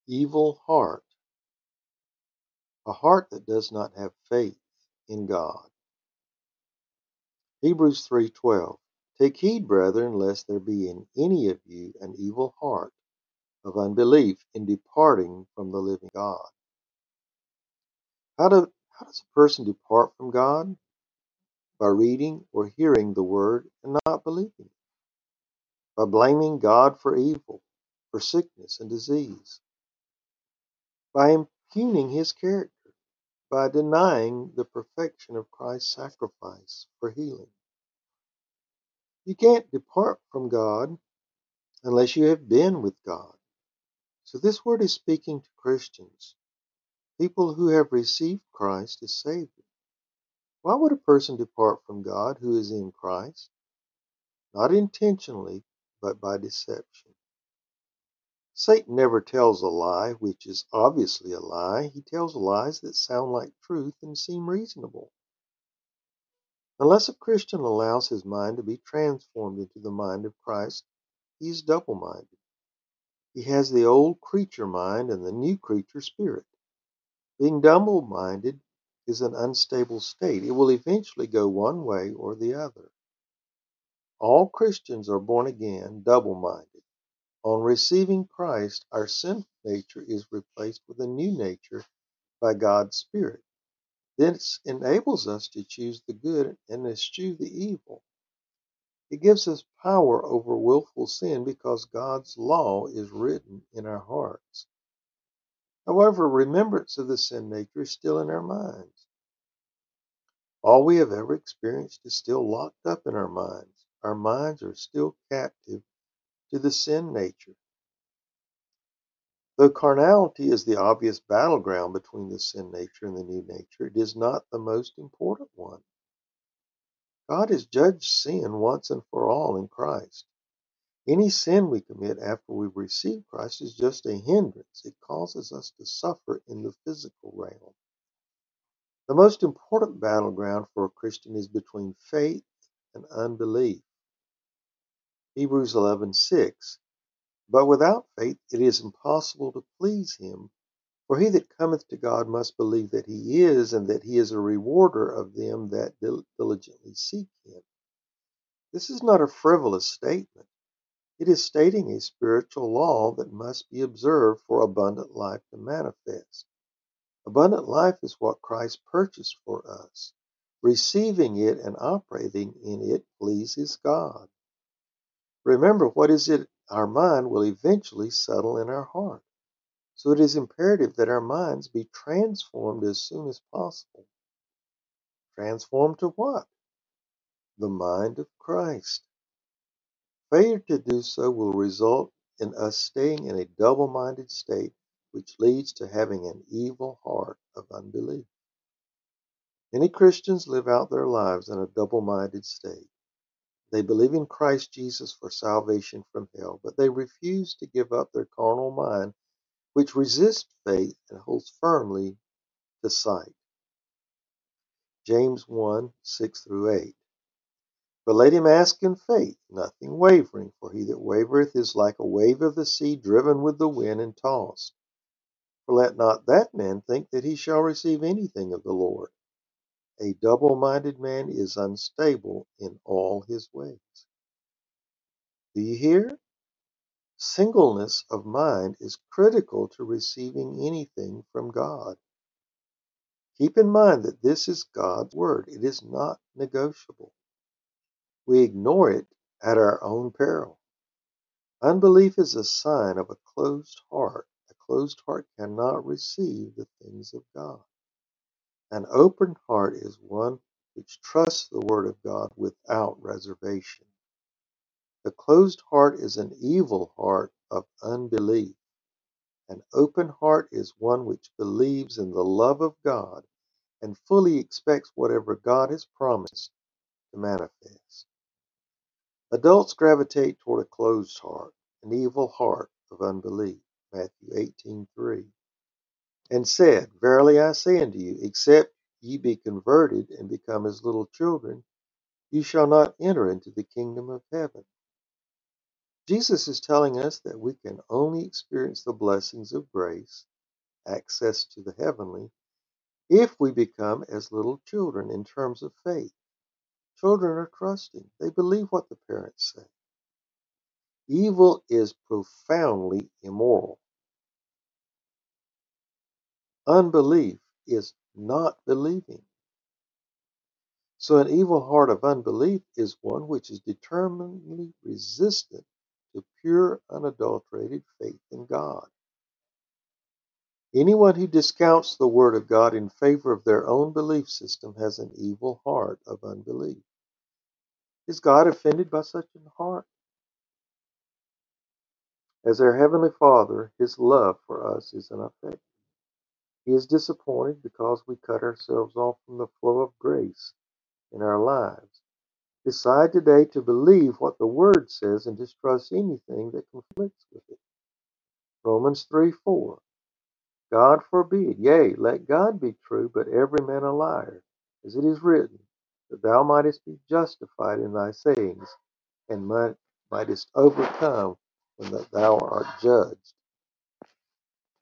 Evil heart, a heart that does not have faith in God. Hebrews 3:12. Take heed, brethren, lest there be in any of you an evil heart of unbelief in departing from the living God. How does a person depart from God? By reading or hearing the word and not believing, by blaming God for evil, for sickness and disease, by impugning his character, by denying the perfection of Christ's sacrifice for healing. You can't depart from God unless you have been with God. So this word is speaking to Christians, people who have received Christ as Savior. Why would a person depart from God who is in Christ? Not intentionally, but by deception. Satan never tells a lie which is obviously a lie. He tells lies that sound like truth and seem reasonable. Unless a Christian allows his mind to be transformed into the mind of Christ, he is double-minded. He has the old creature mind and the new creature spirit. Being double-minded is an unstable state. It will eventually go one way or the other. All Christians are born again, double-minded. On receiving Christ, our sinful nature is replaced with a new nature by God's Spirit. This enables us to choose the good and eschew the evil. It gives us power over willful sin because God's law is written in our hearts. However, remembrance of the sin nature is still in our minds. All we have ever experienced is still locked up in our minds. Our minds are still captive to the sin nature. Though carnality is the obvious battleground between the sin nature and the new nature, it is not the most important one. God has judged sin once and for all in Christ. Any sin we commit after we receive Christ is just a hindrance. It causes us to suffer in the physical realm. The most important battleground for a Christian is between faith and unbelief. Hebrews 11:6. But without faith it is impossible to please him. For he that cometh to God must believe that he is, and that he is a rewarder of them that diligently seek him. This is not a frivolous statement. It is stating a spiritual law that must be observed for abundant life to manifest. Abundant life is what Christ purchased for us. Receiving it and operating in it pleases God. Remember, what is it our mind will eventually settle in our heart. So it is imperative that our minds be transformed as soon as possible. Transformed to what? The mind of Christ. Failure to do so will result in us staying in a double-minded state, which leads to having an evil heart of unbelief. Many Christians live out their lives in a double-minded state. They believe in Christ Jesus for salvation from hell, but they refuse to give up their carnal mind, which resists faith and holds firmly to sight. James 1:6-8. But let him ask in faith, nothing wavering, for he that wavereth is like a wave of the sea driven with the wind and tossed. For let not that man think that he shall receive anything of the Lord. A double-minded man is unstable in all his ways. Do you hear? Singleness of mind is critical to receiving anything from God. Keep in mind that this is God's word. It is not negotiable. We ignore it at our own peril. Unbelief is a sign of a closed heart. A closed heart cannot receive the things of God. An open heart is one which trusts the word of God without reservation. The closed heart is an evil heart of unbelief. An open heart is one which believes in the love of God and fully expects whatever God has promised to manifest. Adults gravitate toward a closed heart, an evil heart of unbelief. Matthew 18:3. And said, Verily I say unto you, except ye be converted and become as little children, you shall not enter into the kingdom of heaven. Jesus is telling us that we can only experience the blessings of grace, access to the heavenly, if we become as little children in terms of faith. Children are trusting. They believe what the parents say. Evil is profoundly immoral. Unbelief is not believing. So an evil heart of unbelief is one which is determinedly resistant to pure, unadulterated faith in God. Anyone who discounts the Word of God in favor of their own belief system has an evil heart of unbelief. Is God offended by such a heart? As our Heavenly Father, His love for us is unaffected. He is disappointed because we cut ourselves off from the flow of grace in our lives. Decide today to believe what the Word says and distrust anything that conflicts with it. Romans 3:4. God forbid, yea, let God be true, but every man a liar, as it is written, that thou mightest be justified in thy sayings, and mightest overcome when that thou art judged.